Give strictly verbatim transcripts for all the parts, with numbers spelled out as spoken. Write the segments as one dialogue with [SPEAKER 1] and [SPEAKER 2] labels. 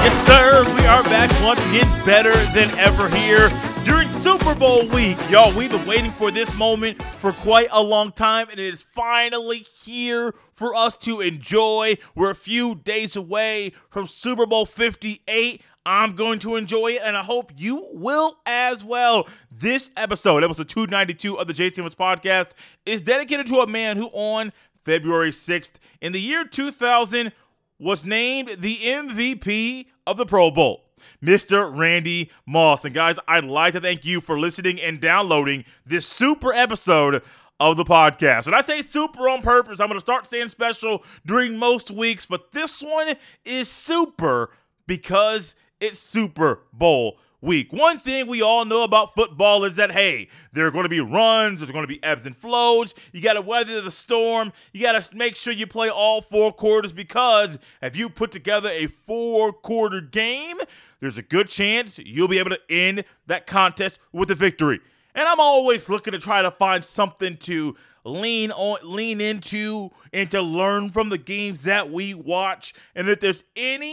[SPEAKER 1] Yes, sir. We are back once again, better than ever here during Super Bowl week. Y'all, we've been waiting for this moment for quite a long time, and it is finally here for us to enjoy. We're a few days away from Super Bowl fifty-eight. I'm going to enjoy it, and I hope you will as well. This episode, episode two ninety-two of the J C Evans Podcast, is dedicated to a man who on February sixth in the year two thousand was named the M V P of the Pro Bowl, Mister Randy Moss. And guys, I'd like to thank you for listening and downloading this super episode of the podcast. And I say super on purpose. I'm going to start saying special during most weeks, but this one is super because it's Super Bowl week. One thing we all know about football is that, hey, there are going to be runs, there's going to be ebbs and flows. You got to weather the storm. You got to make sure you play all four quarters, because if you put together a four-quarter game, there's a good chance you'll be able to end that contest with a victory. And I'm always looking to try to find something to lean on, lean into, and to learn from the games that we watch. And if there's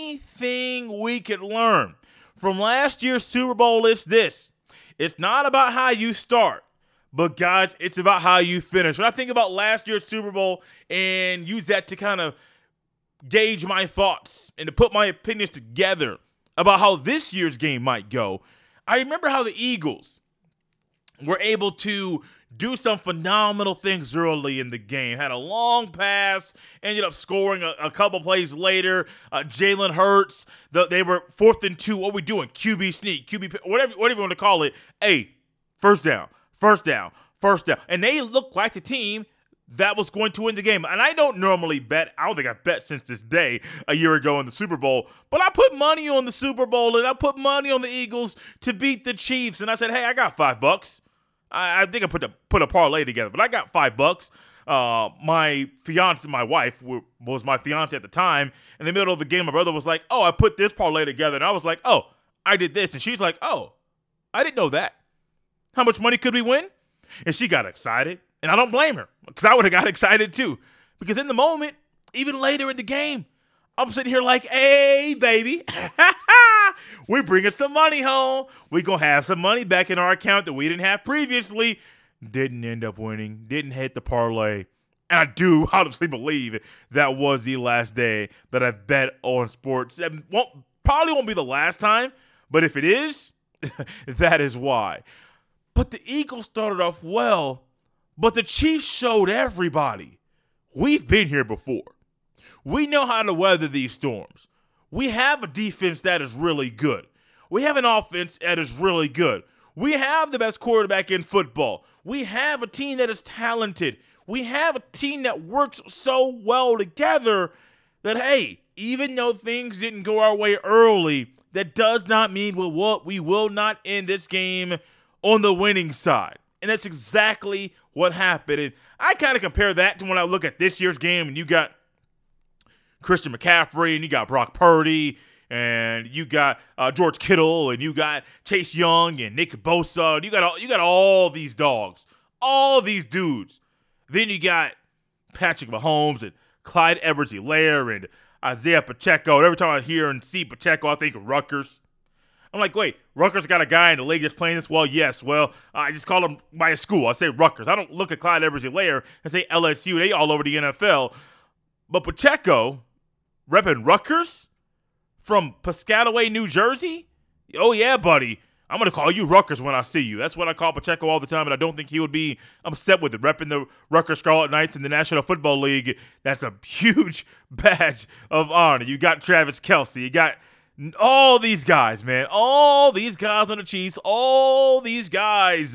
[SPEAKER 1] anything we can learn from last year's Super Bowl, it's this. It's not about how you start, but guys, it's about how you finish. When I think about last year's Super Bowl and use that to kind of gauge my thoughts and to put my opinions together about how this year's game might go, I remember how the Eagles were able to do some phenomenal things early in the game. Had a long pass, ended up scoring a, a couple plays later. Uh, Jalen Hurts, the, they were fourth and two. What are we doing? Q B sneak, Q B, whatever, whatever you want to call it. Hey, first down, first down, first down. And they looked like the team that was going to win the game. And I don't normally bet. I don't think I've bet since this day a year ago in the Super Bowl. But I put money on the Super Bowl, and I put money on the Eagles to beat the Chiefs. And I said, hey, I got five bucks. I think I put a put a parlay together, but I got five bucks. Uh, my fiance, my wife, was my fiance at the time. In the middle of the game, my brother was like, "Oh, I put this parlay together," and I was like, "Oh, I did this," and she's like, "Oh, I didn't know that. How much money could we win?" And she got excited, and I don't blame her, because I would have got excited too. Because in the moment, even later in the game, I'm sitting here like, "Hey, baby." We're bringing some money home. We're going to have some money back in our account that we didn't have previously. Didn't end up winning. Didn't hit the parlay. And I do honestly believe that was the last day that I've bet on sports. It won't, probably won't be the last time, but if it is, that is why. But the Eagles started off well, but the Chiefs showed everybody. We've been here before. We know how to weather these storms. We have a defense that is really good. We have an offense that is really good. We have the best quarterback in football. We have a team that is talented. We have a team that works so well together that, hey, even though things didn't go our way early, that does not mean we will, we will not end this game on the winning side. And that's exactly what happened. And I kind of compare that to when I look at this year's game and you got Christian McCaffrey, and you got Brock Purdy, and you got uh, George Kittle, and you got Chase Young, and Nick Bosa, and you got all, you got all these dogs, all these dudes. Then you got Patrick Mahomes and Clyde Edwards-Helaire and Isaiah Pacheco. And every time I hear and see Pacheco, I think of Rutgers. I'm like, wait, Rutgers got a guy in the league that's playing this? Well, yes. Well, I just call him by a school. I say Rutgers. I don't look at Clyde Edwards-Helaire and say L S U. They all over the N F L. But Pacheco, repping Rutgers from Piscataway, New Jersey? Oh, yeah, buddy. I'm going to call you Rutgers when I see you. That's what I call Pacheco all the time, and I don't think he would be upset with it. Repping the Rutgers Scarlet Knights in the National Football League, that's a huge badge of honor. You got Travis Kelce. You got all these guys, man. All these guys on the Chiefs. All these guys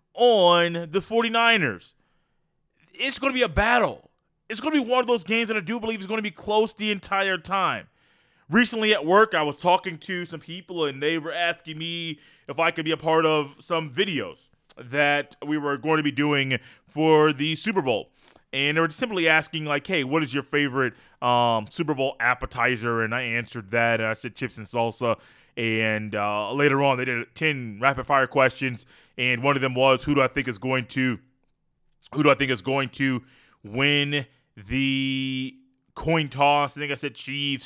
[SPEAKER 1] on the 49ers. It's going to be a battle. It's going to be one of those games that I do believe is going to be close the entire time. Recently at work, I was talking to some people, and they were asking me if I could be a part of some videos that we were going to be doing for the Super Bowl. And they were simply asking, like, hey, what is your favorite um, Super Bowl appetizer? And I answered that, and I said chips and salsa. And uh, later on, they did ten rapid-fire questions, and one of them was, who do I think is going to, who do I think is going to win the coin toss? I think I said Chiefs.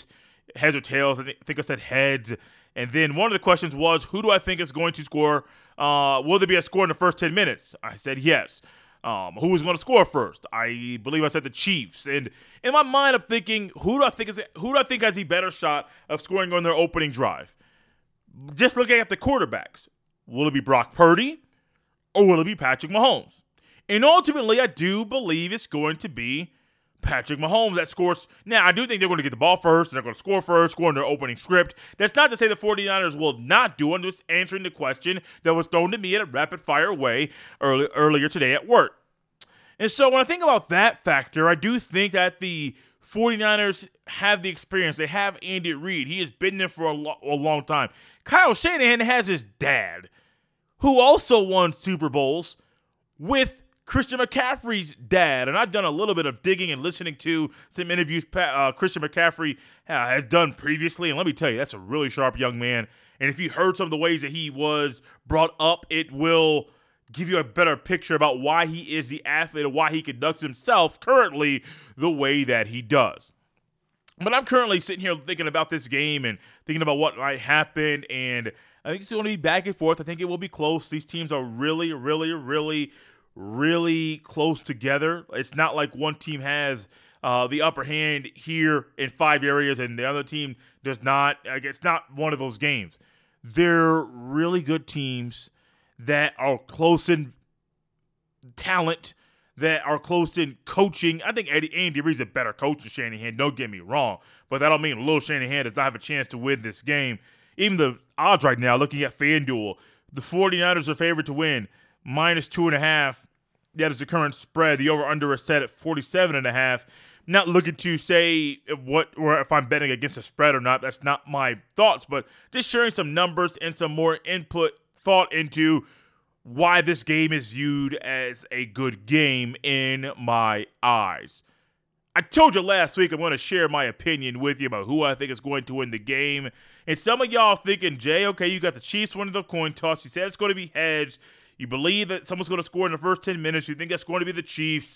[SPEAKER 1] heads or tails. I think I said heads. And then one of the questions was, who do I think is going to score? Uh, will there be a score in the first ten minutes? I said yes. Um, who is going to score first? I believe I said the Chiefs. And in my mind, I'm thinking, who do I think is who do I think has the better shot of scoring on their opening drive? Just looking at the quarterbacks, will it be Brock Purdy or will it be Patrick Mahomes? And ultimately, I do believe it's going to be Patrick Mahomes that scores. Now, I do think they're going to get the ball first, and they're going to score first, score in their opening script. That's not to say the 49ers will not do it. I'm just answering the question that was thrown to me in a rapid-fire way early, earlier today at work. And so when I think about that factor, I do think that the 49ers have the experience. They have Andy Reid. He has been there for a, lo- a long time. Kyle Shanahan has his dad, who also won Super Bowls with Christian McCaffrey's dad. And I've done a little bit of digging and listening to some interviews uh, Christian McCaffrey uh, has done previously. And let me tell you, that's a really sharp young man. And if you heard some of the ways that he was brought up, it will give you a better picture about why he is the athlete and why he conducts himself currently the way that he does. But I'm currently sitting here thinking about this game and thinking about what might happen. And I think it's going to be back and forth. I think it will be close. These teams are really, really, really really close together. It's not like one team has uh, the upper hand here in five areas and the other team does not. Like, it's not one of those games. They're really good teams that are close in talent, that are close in coaching. I think Eddie, Andy Reid's a better coach than Shanahan, don't get me wrong, but that don't mean little Shanahan does not have a chance to win this game. Even the odds right now, looking at FanDuel, the 49ers are favored to win minus two and a half. That is the current spread. The over-under is set at forty-seven and a half. Not looking to say what or if I'm betting against a spread or not. That's not my thoughts, but just sharing some numbers and some more input thought into why this game is viewed as a good game in my eyes. I told you last week I'm going to share my opinion with you about who I think is going to win the game. And some of y'all thinking, Jay, okay, you got the Chiefs winning the coin toss. You said it's going to be heads. You believe that someone's going to score in the first ten minutes. You think that's going to be the Chiefs.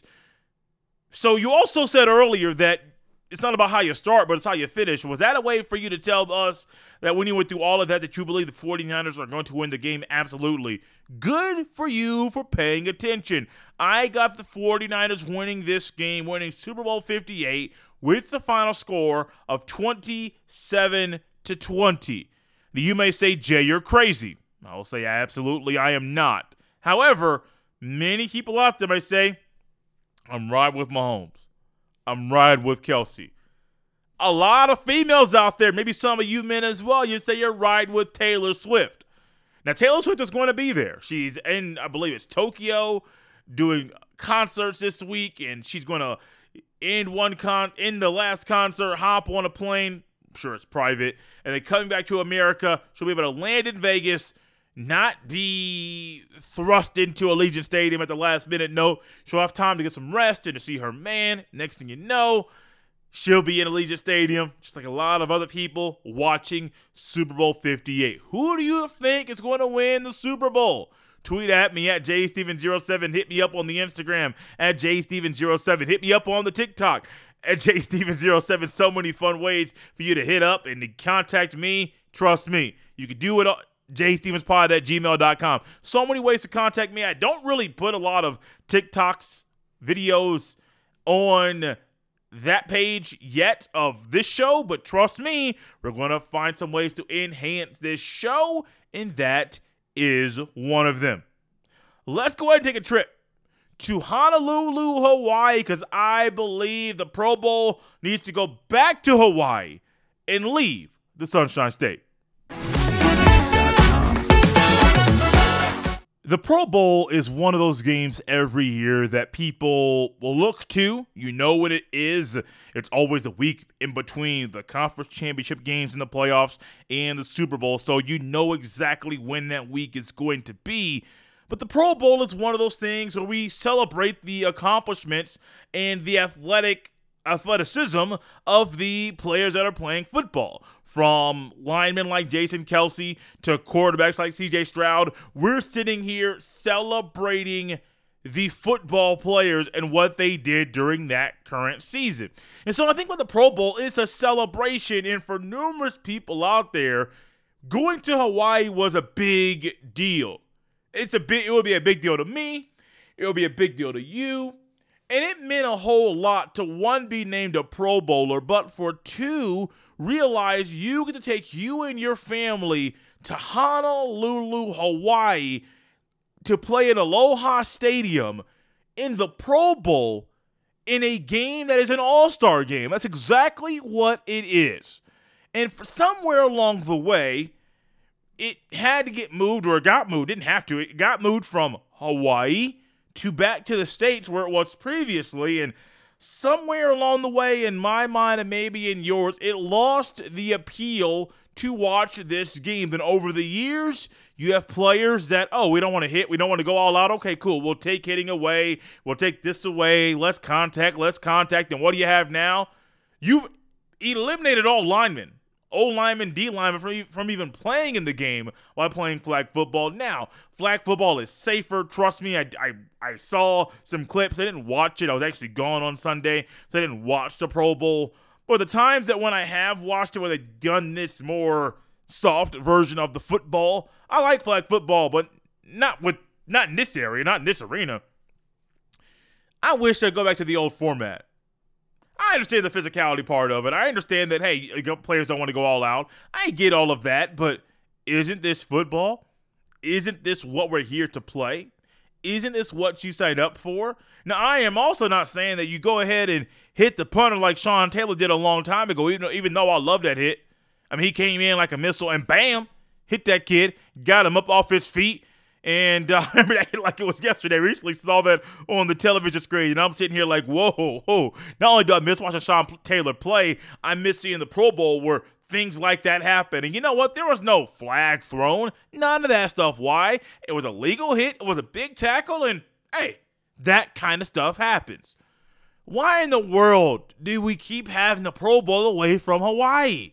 [SPEAKER 1] So you also said earlier that it's not about how you start, but it's how you finish. Was that a way for you to tell us that when you went through all of that, that you believe the 49ers are going to win the game? Absolutely. Good for you for paying attention. I got the 49ers winning this game, winning Super Bowl fifty-eight with the final score of twenty-seven to twenty. Now, you may say, Jay, you're crazy. I will say, absolutely, I am not. However, many people out there may say, I'm riding with Mahomes. I'm riding with Kelsey. A lot of females out there, maybe some of you men as well, you say you're riding with Taylor Swift. Now, Taylor Swift is going to be there. She's in, I believe it's Tokyo, doing concerts this week, and she's going to end one con, end the last concert, hop on a plane. I'm sure it's private, and then coming back to America, she'll be able to land in Vegas, not be thrust into Allegiant Stadium at the last minute. No, she'll have time to get some rest and to see her man. Next thing you know, she'll be in Allegiant Stadium, just like a lot of other people watching Super Bowl fifty-eight. Who do you think is going to win the Super Bowl? Tweet at me at J Steven zero seven. Hit me up on the Instagram at J Steven zero seven. Hit me up on the TikTok at J Steven zero seven. So many fun ways for you to hit up and to contact me. Trust me, you can do it all. j stevens pod at gmail dot com. So many ways to contact me. I don't really put a lot of TikToks, videos on that page yet of this show, but trust me, we're going to find some ways to enhance this show, and that is one of them. Let's go ahead and take a trip to Honolulu, Hawaii, because I believe the Pro Bowl needs to go back to Hawaii and leave the Sunshine State. The Pro Bowl is one of those games every year that people will look to. You know what it is. It's always a week in between the conference championship games in the playoffs and the Super Bowl, so you know exactly when that week is going to be. But the Pro Bowl is one of those things where we celebrate the accomplishments and the athletic athleticism of the players that are playing football. From linemen like Jason Kelce to quarterbacks like C J Stroud, we're sitting here celebrating the football players and what they did during that current season. And so I think with the Pro Bowl, it's a celebration, and for numerous people out there, going to Hawaii was a big deal. It's a big, it would be a big deal to me. It would be a big deal to you. And it meant a whole lot to, one, be named a Pro Bowler, but for two, realize you get to take you and your family to Honolulu, Hawaii, to play in Aloha Stadium in the Pro Bowl in a game that is an all-star game. That's exactly what it is. And for somewhere along the way, it had to get moved, or it got moved. It didn't have to. It got moved from Hawaii to back to the States where it was previously. And somewhere along the way, in my mind and maybe in yours, it lost the appeal to watch this game. Then over the years, you have players that, oh, we don't want to hit. We don't want to go all out. Okay, cool. We'll take hitting away. We'll take this away. Less contact, less contact. And what do you have now? You've eliminated all linemen. O lineman, D lineman from, from even playing in the game while playing flag football. Now, flag football is safer. Trust me, I, I, I saw some clips. I didn't watch it. I was actually gone on Sunday, so I didn't watch the Pro Bowl. But the times that when I have watched it, where they've done this more soft version of the football, I like flag football, but not with not in this area, not in this arena. I wish I'd go back to the old format. I understand the physicality part of it. I understand that, hey, players don't want to go all out. I get all of that, but isn't this football? Isn't this what we're here to play? Isn't this what you signed up for? Now, I am also not saying that you go ahead and hit the punter like Sean Taylor did a long time ago, even though, even though I love that hit. I mean, he came in like a missile and bam, hit that kid, got him up off his feet. And uh, I remember that hit like it was yesterday. I recently saw that on the television screen, and I'm sitting here like, whoa, whoa. Not only do I miss watching Sean Taylor play, I miss seeing the Pro Bowl where things like that happen. And you know what? There was no flag thrown. None of that stuff. Why? It was a legal hit. It was a big tackle. And, hey, that kind of stuff happens. Why in the world do we keep having the Pro Bowl away from Hawaii?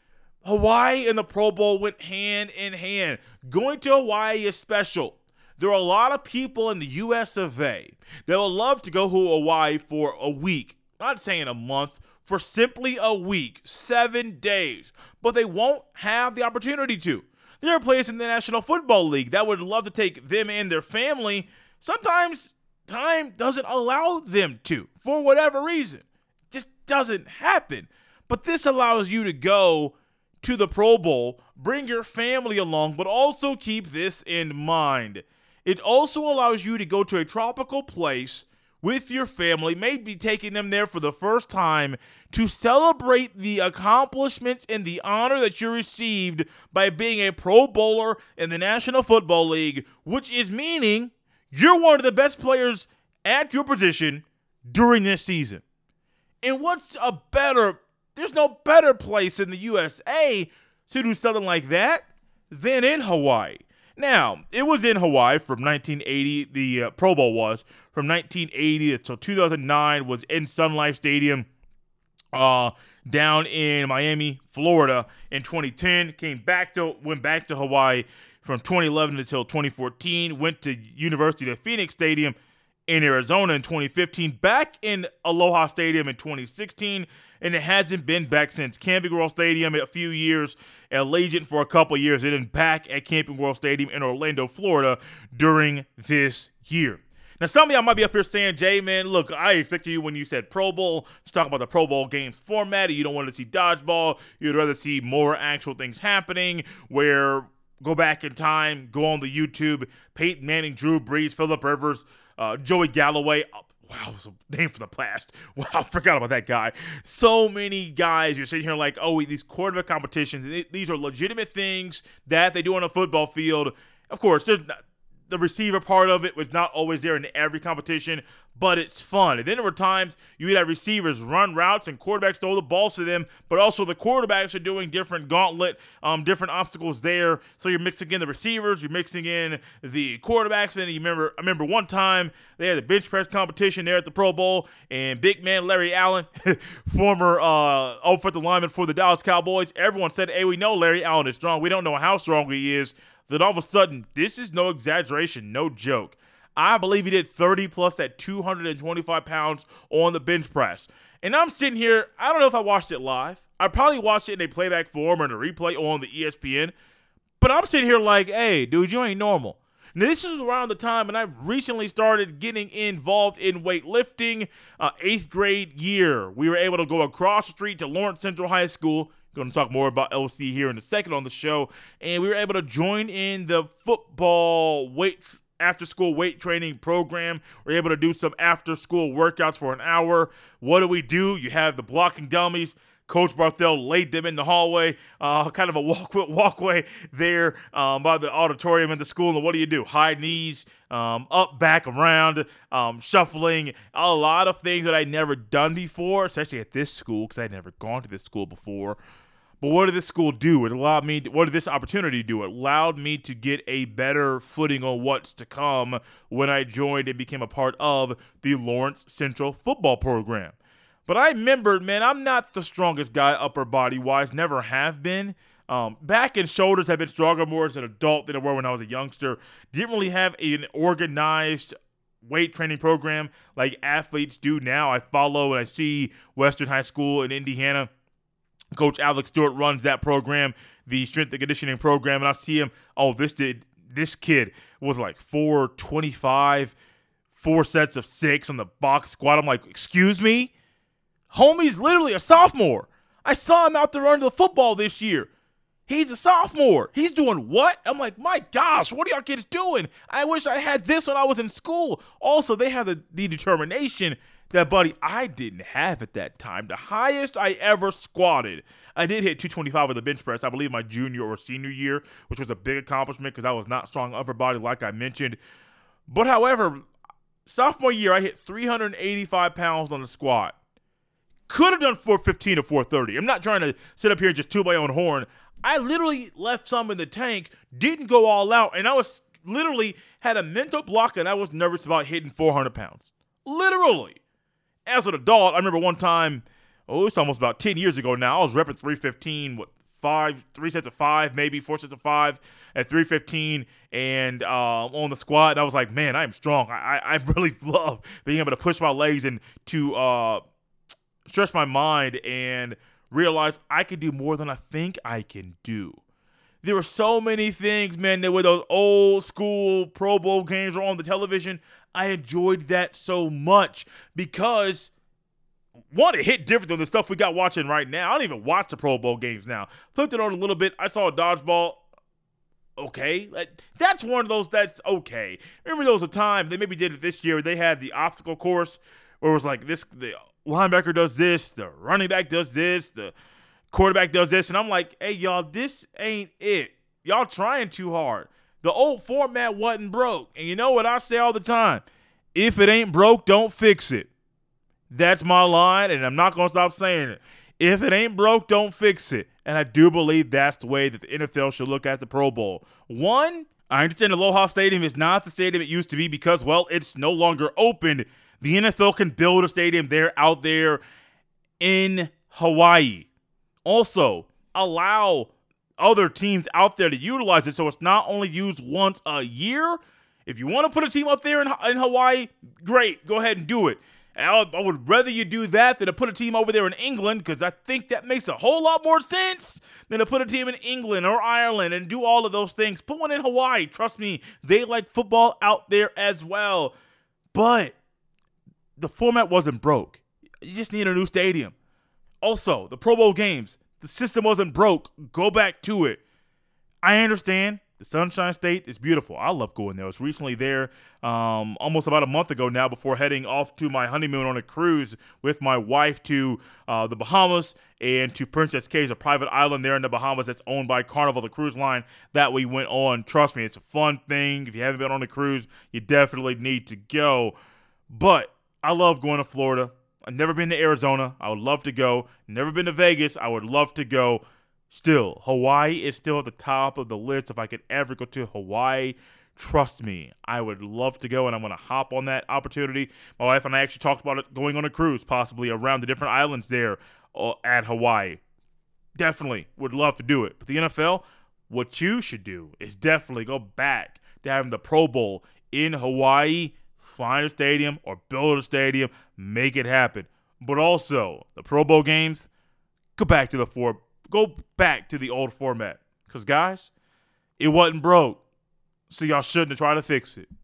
[SPEAKER 1] Hawaii and the Pro Bowl went hand in hand. Going to Hawaii is special. There are a lot of people in the U S of A that would love to go to Hawaii for a week. I'm not saying a month, for simply a week, seven days. But they won't have the opportunity to. There are players in the National Football League that would love to take them and their family. Sometimes time doesn't allow them to, for whatever reason. It just doesn't happen. But this allows you to go to the Pro Bowl, bring your family along, but also keep this in mind. It also allows you to go to a tropical place with your family, maybe taking them there for the first time, to celebrate the accomplishments and the honor that you received by being a Pro Bowler in the National Football League, which is meaning you're one of the best players at your position during this season. And what's a better There's no better place in the U S A to do something like that than in Hawaii. Now, it was in Hawaii from nineteen eighty, the uh, Pro Bowl was, from nineteen eighty until two thousand nine, was in Sun Life Stadium uh, down in Miami, Florida. In twenty ten, came back to, went back to Hawaii from twenty eleven until twenty fourteen, went to University of Phoenix Stadium in Arizona in twenty fifteen, back in Aloha Stadium in twenty sixteen, and it hasn't been back since. Camping World Stadium a few years, Allegiant for a couple years, and then back at Camping World Stadium in Orlando, Florida during this year. Now, some of y'all might be up here saying, Jay, man, look, I expected you when you said Pro Bowl to talk about the Pro Bowl games format. You don't want to see dodgeball. You'd rather see more actual things happening where go back in time, go on the YouTube, Peyton Manning, Drew Brees, Phillip Rivers, Uh, Joey Galloway. Oh, wow, it was a name from the past. Wow, I forgot about that guy. So many guys. You're sitting here like, oh, these quarterback competitions, these are legitimate things that they do on a football field. Of course, there's not, the receiver part of it was not always there in every competition, but it's fun. And then there were times you would have receivers run routes and quarterbacks throw the balls to them, but also the quarterbacks are doing different gauntlet, um, different obstacles there. So you're mixing in the receivers, you're mixing in the quarterbacks. And you remember, I remember one time they had a bench press competition there at the Pro Bowl, and big man Larry Allen, former uh, offensive lineman for the Dallas Cowboys, everyone said, hey, we know Larry Allen is strong. We don't know how strong he is. Then all of a sudden, this is no exaggeration, no joke. I believe he did thirty plus at two hundred twenty-five pounds on the bench press. And I'm sitting here, I don't know if I watched it live. I probably watched it in a playback form or in a replay on the E S P N. But I'm sitting here like, hey, dude, you ain't normal. Now, this is around the time when I recently started getting involved in weightlifting. Uh, eighth grade year, we were able to go across the street to Lawrence Central High School. Going to talk more about L C here in a second on the show. And we were able to join in the football weight after-school weight training program. We were able to do some after-school workouts for an hour. What do we do? You have the blocking dummies. Coach Barthel laid them in the hallway, uh, kind of a walk walkway there um, by the auditorium in the school. And what do you do? High knees, um, up, back, around, um, shuffling, a lot of things that I'd never done before, especially at this school because I'd never gone to this school before. But what did this school do? It allowed me to, what did this opportunity do? It allowed me to get a better footing on what's to come when I joined and became a part of the Lawrence Central football program. But I remembered, man, I'm not the strongest guy upper body-wise, never have been. Um, back and shoulders have been stronger more as an adult than they were when I was a youngster. Didn't really have an organized weight training program like athletes do now. I follow and I see Western High School in Indiana. Coach Alex Stewart runs that program, the strength and conditioning program, and I see him, oh, this did this kid was like four twenty-five, four sets of six on the box squat. I'm like, excuse me? Homie's literally a sophomore. I saw him out there under the football this year. He's a sophomore. He's doing what? I'm like, my gosh, what are y'all kids doing? I wish I had this when I was in school. Also, they have the, the determination that, buddy, I didn't have at that time. The highest I ever squatted, I did hit two twenty-five with a bench press, I believe my junior or senior year, which was a big accomplishment because I was not strong upper body like I mentioned. But however, sophomore year, I hit three hundred eighty-five pounds on the squat. Could have done four fifteen or four thirty. I'm not trying to sit up here and just toot my own horn. I literally left some in the tank, didn't go all out, and I was literally had a mental block, and I was nervous about hitting four hundred pounds. Literally. As an adult, I remember one time, oh, it's almost about ten years ago now, I was repping three fifteen, what, five, three sets of five, maybe four sets of five at three fifteen, and uh, on the squat, and I was like, man, I am strong. I, I really love being able to push my legs and to uh, – stretch my mind and realize I can do more than I think I can do. There were so many things, man, that with those old school Pro Bowl games were on the television, I enjoyed that so much because, one, it hit different than the stuff we got watching right now. I don't even watch the Pro Bowl games now. Flipped it on a little bit. I saw a dodgeball. Okay. That's one of those that's okay. Remember there was a time, they maybe did it this year, they had the obstacle course where it was like this, the linebacker does this, the running back does this, the quarterback does this, and I'm like, hey, y'all, this ain't it. Y'all trying too hard. The old format wasn't broke. And you know what I say all the time? If it ain't broke, don't fix it. That's my line, and I'm not going to stop saying it. If it ain't broke, don't fix it. And I do believe that's the way that the N F L should look at the Pro Bowl. One, I understand Aloha Stadium is not the stadium it used to be because, well, it's no longer open. The N F L can build a stadium there out there in Hawaii. Also, allow other teams out there to utilize it so it's not only used once a year. If you want to put a team up there in, in Hawaii, great. Go ahead and do it. I would, I would rather you do that than to put a team over there in England because I think that makes a whole lot more sense than to put a team in England or Ireland and do all of those things. Put one in Hawaii. Trust me, they like football out there as well. But the format wasn't broke. You just need a new stadium. Also, the Pro Bowl games, the system wasn't broke. Go back to it. I understand. The Sunshine State is beautiful. I love going there. I was recently there um, almost about a month ago now before heading off to my honeymoon on a cruise with my wife to uh, the Bahamas and to Princess Cays, a private island there in the Bahamas that's owned by Carnival, the cruise line that we went on. Trust me, it's a fun thing. If you haven't been on a cruise, you definitely need to go. But I love going to Florida. I've never been to Arizona. I would love to go. Never been to Vegas. I would love to go. Still, Hawaii is still at the top of the list. If I could ever go to Hawaii, trust me, I would love to go, and I'm going to hop on that opportunity. My wife and I actually talked about it going on a cruise, possibly around the different islands there uh, at Hawaii. Definitely would love to do it. But the N F L, what you should do is definitely go back to having the Pro Bowl in Hawaii. Find a stadium or build a stadium, make it happen. But also, the Pro Bowl games, go back to the four, go back to the old format. Because, guys, it wasn't broke, so y'all shouldn't have tried to fix it.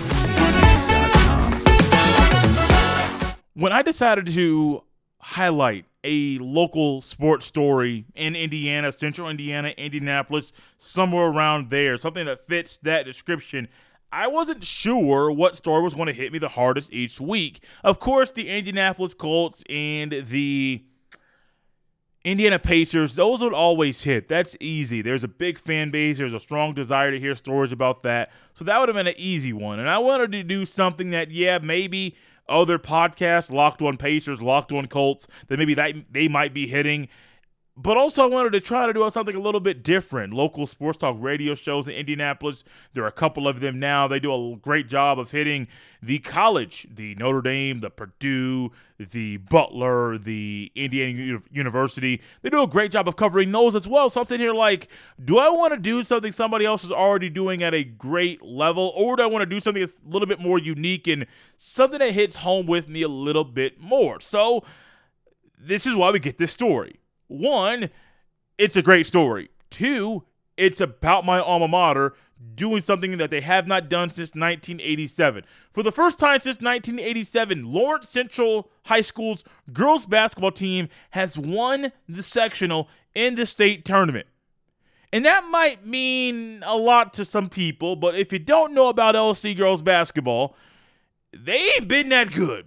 [SPEAKER 1] When I decided to highlight a local sports story in Indiana, central Indiana, Indianapolis, somewhere around there, something that fits that description, I wasn't sure what story was going to hit me the hardest each week. Of course, the Indianapolis Colts and the Indiana Pacers, those would always hit. That's easy. There's a big fan base. There's a strong desire to hear stories about that. So that would have been an easy one. And I wanted to do something that, yeah, maybe other podcasts, Locked On Pacers, Locked On Colts, that maybe that they might be hitting. But also I wanted to try to do something a little bit different. Local sports talk radio shows in Indianapolis, there are a couple of them now. They do a great job of hitting the college, the Notre Dame, the Purdue, the Butler, the Indiana University. They do a great job of covering those as well. So I'm sitting here like, do I want to do something somebody else is already doing at a great level, or do I want to do something that's a little bit more unique and something that hits home with me a little bit more? So this is why we get this story. One, it's a great story. Two, it's about my alma mater doing something that they have not done since nineteen eighty-seven. For the first time since nineteen eighty-seven, Lawrence Central High School's girls basketball team has won the sectional in the state tournament. And that might mean a lot to some people, but if you don't know about L C girls basketball, they ain't been that good.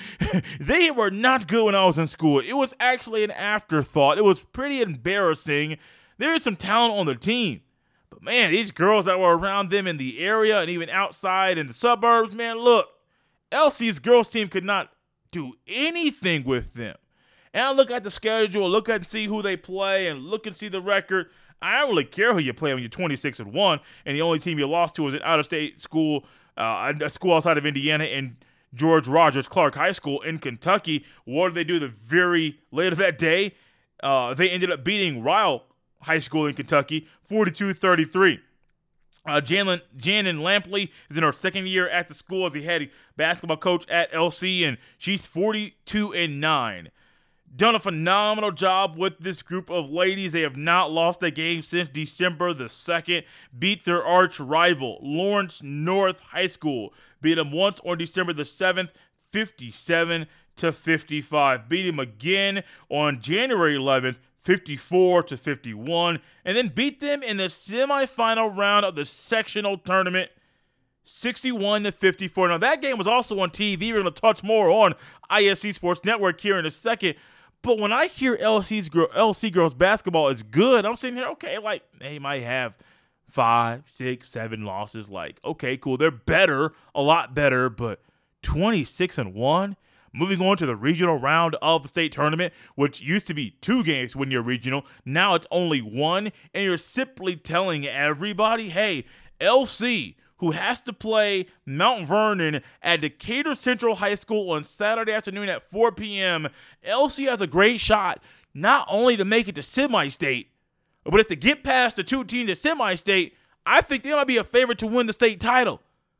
[SPEAKER 1] They were not good when I was in school. It was actually an afterthought. It was pretty embarrassing. There is some talent on the team. But, man, these girls that were around them in the area and even outside in the suburbs, man, look, L C's girls team could not do anything with them. And I look at the schedule, look at and see who they play, and look and see the record. I don't really care who you play when you're twenty-six and one, and the only team you lost to is an out-of-state school, uh, a school outside of Indiana, and George Rogers Clark High School in Kentucky. What did they do the very later that day? Uh, they ended up beating Ryle High School in Kentucky, forty-two thirty-three. Uh, Jalen Janin Lampley is in her second year at the school as a head basketball coach at L C, and she's forty-two and nine. Done a phenomenal job with this group of ladies. They have not lost a game since December the second. Beat their arch rival, Lawrence North High School. Beat them once on December the seventh, fifty-seven to fifty-five. Beat them again on January eleventh, fifty-four to fifty-one. And then beat them in the semifinal round of the sectional tournament, sixty-one to fifty-four. Now, that game was also on T V. We're going to touch more on I S C Sports Network here in a second. But when I hear L C's L C girls basketball is good, I'm sitting here, okay, like, they might have five, six, seven losses. Like, okay, cool. They're better, a lot better, but twenty-six and one? Moving on to the regional round of the state tournament, which used to be two games when you're regional. Now it's only one, and you're simply telling everybody, hey, L C, who has to play Mount Vernon at Decatur Central High School on Saturday afternoon at four p.m., L C has a great shot not only to make it to semi-state, but if to get past the two teams at semi-state, I think they might be a favorite to win the state title.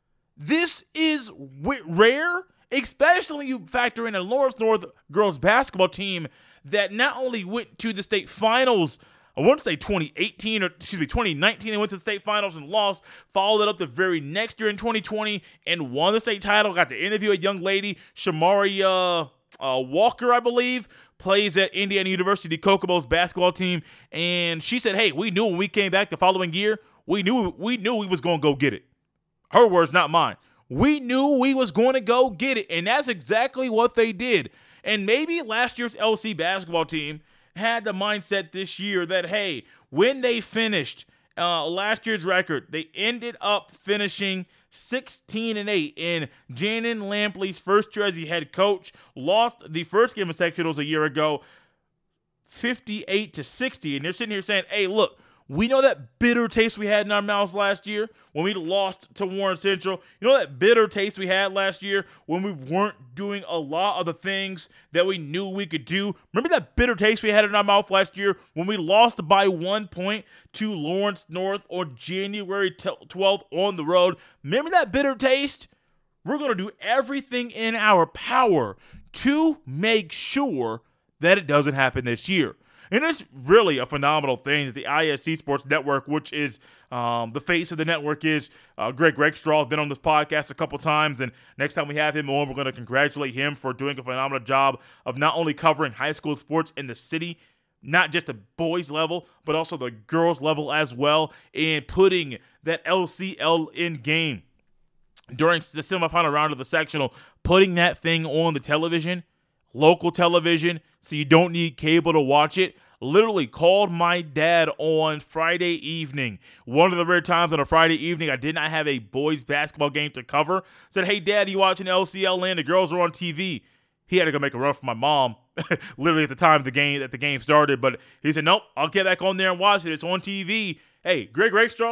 [SPEAKER 1] This is w- rare, especially when you factor in a Lawrence North girls basketball team that not only went to the state finals, I want to say twenty eighteen or excuse me, twenty nineteen, they went to the state finals and lost, followed it up the very next year in twenty twenty and won the state title. Got to interview a young lady, Shamari uh, uh, Walker, I believe, plays at Indiana University Kokomo's basketball team, and she said, hey, we knew when we came back the following year, we knew we knew we was going to go get it. Her words, not mine. We knew we was going to go get it, and that's exactly what they did. And maybe last year's L C basketball team had the mindset this year that, hey, when they finished uh, last year's record, they ended up finishing sixteen and eight in Janin Lampley's first year as the head coach. Lost the first game of sectionals a year ago, fifty-eight to sixty. And they're sitting here saying, hey, look, We know that bitter taste we had in our mouths last year when we lost to Warren Central. You know that bitter taste we had last year when we weren't doing a lot of the things that we knew we could do. Remember that bitter taste we had in our mouth last year when we lost by one point to Lawrence North on January twelfth on the road? Remember that bitter taste? We're going to do everything in our power to make sure that it doesn't happen this year. And it's really a phenomenal thing that the I S C Sports Network, which is um, the face of the network, is uh, Greg Rakestraw, has been on this podcast a couple times. And next time we have him on, we're going to congratulate him for doing a phenomenal job of not only covering high school sports in the city, not just the boys level, but also the girls level as well, and putting that L C L in game during the semifinal round of the sectional, putting that thing on the television, local television, so you don't need cable to watch it. Literally called my dad on Friday evening. One of the rare times on a Friday evening I did not have a boys basketball game to cover. Said, "Hey, Dad, you watching L C L N? The girls are on T V." He had to go make a run for my mom, literally at the time the game that the game started. But he said, "Nope, I'll get back on there and watch it. It's on T V." Hey, Greg Rakestraw,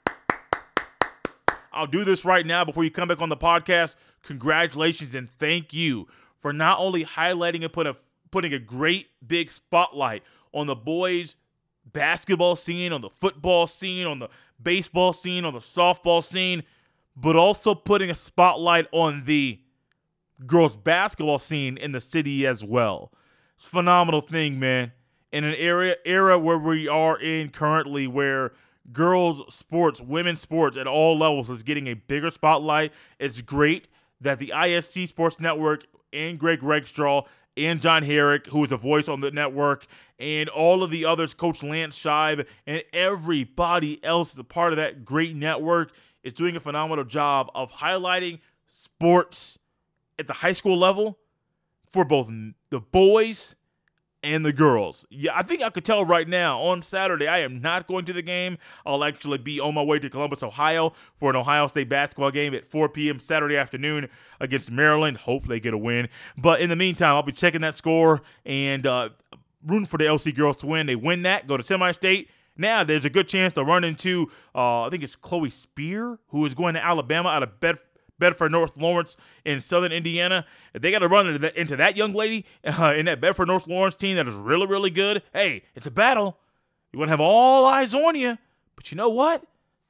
[SPEAKER 1] I'll do this right now before you come back on the podcast. Congratulations and thank you for not only highlighting and put a, putting a great big spotlight on the boys' basketball scene, on the football scene, on the baseball scene, on the softball scene, but also putting a spotlight on the girls' basketball scene in the city as well. It's a phenomenal thing, man. In an area era where we are in currently, where girls' sports, women's sports at all levels is getting a bigger spotlight, it's great that the I S C Sports Network and Greg Rakestraw and John Herrick, who is a voice on the network, and all of the others, Coach Lance Scheib, and everybody else is a part of that great network, is doing a phenomenal job of highlighting sports at the high school level for both the boys and the girls. Yeah, I think I could tell right now, on Saturday, I am not going to the game. I'll actually be on my way to Columbus, Ohio for an Ohio State basketball game at four p.m. Saturday afternoon against Maryland. Hope they get a win. But in the meantime, I'll be checking that score and uh, rooting for the L C girls to win. They win that, go to semi-state. Now there's a good chance to run into, uh, I think it's Chloe Spear, who is going to Alabama out of Bedford. Bedford North Lawrence in southern Indiana. If they got to run into that, into that young lady uh, in that Bedford North Lawrence team that is really, really good, hey, it's a battle. You want to have all eyes on you. But you know what?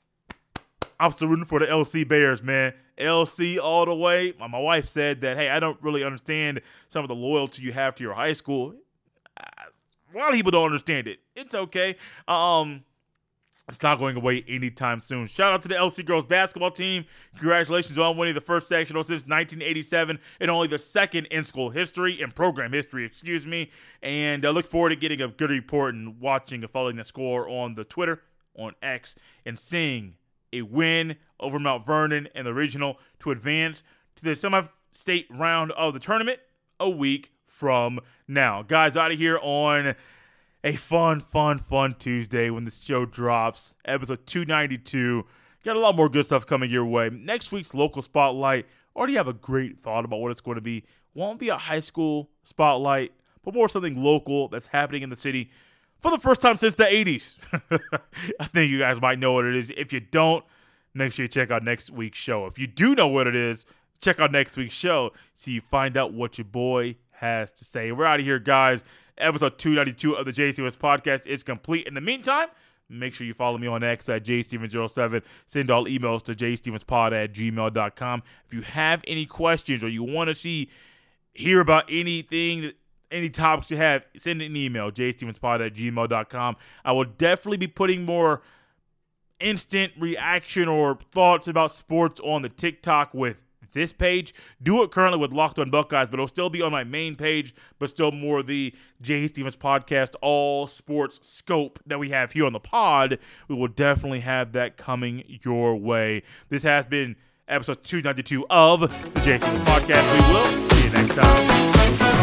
[SPEAKER 1] I'm still rooting for the L C Bears, man. L C all the way. My, my wife said that, hey, I don't really understand some of the loyalty you have to your high school. Uh, a lot of people don't understand it. It's okay. Um... It's not going away anytime soon. Shout out to the L C girls basketball team. Congratulations on winning the first sectional since nineteen eighty-seven and only the second in school history, in program history, excuse me. And I look forward to getting a good report and watching and following the score on the Twitter, on X, and seeing a win over Mount Vernon and the regional to advance to the semi-state round of the tournament a week from now. Guys, out of here on a fun, fun, fun Tuesday when this show drops. Episode two ninety-two. Got a lot more good stuff coming your way. Next week's local spotlight. Already have a great thought about what it's going to be. Won't be a high school spotlight, but more something local that's happening in the city for the first time since the eighties. I think you guys might know what it is. If you don't, make sure you check out next week's show. If you do know what it is, check out next week's show so you find out what your boy has to say. We're out of here, guys. Episode two ninety-two of the Jay Stevens Podcast is complete. In the meantime, make sure you follow me on X at J Stevens zero seven. Send all emails to j stevens pod at gmail dot com. If you have any questions or you want to see, hear about anything, any topics you have, send an email, j stevens pod at gmail dot com. I will definitely be putting more instant reaction or thoughts about sports on the TikTok with this page. Do it currently with Locked On Buckeyes, but it'll still be on my main page, but still more the Jay Stevens Podcast all sports scope that we have here on the pod. We will definitely have that coming your way. This has been episode two ninety-two of the Jay Stevens Podcast. We will see you next time.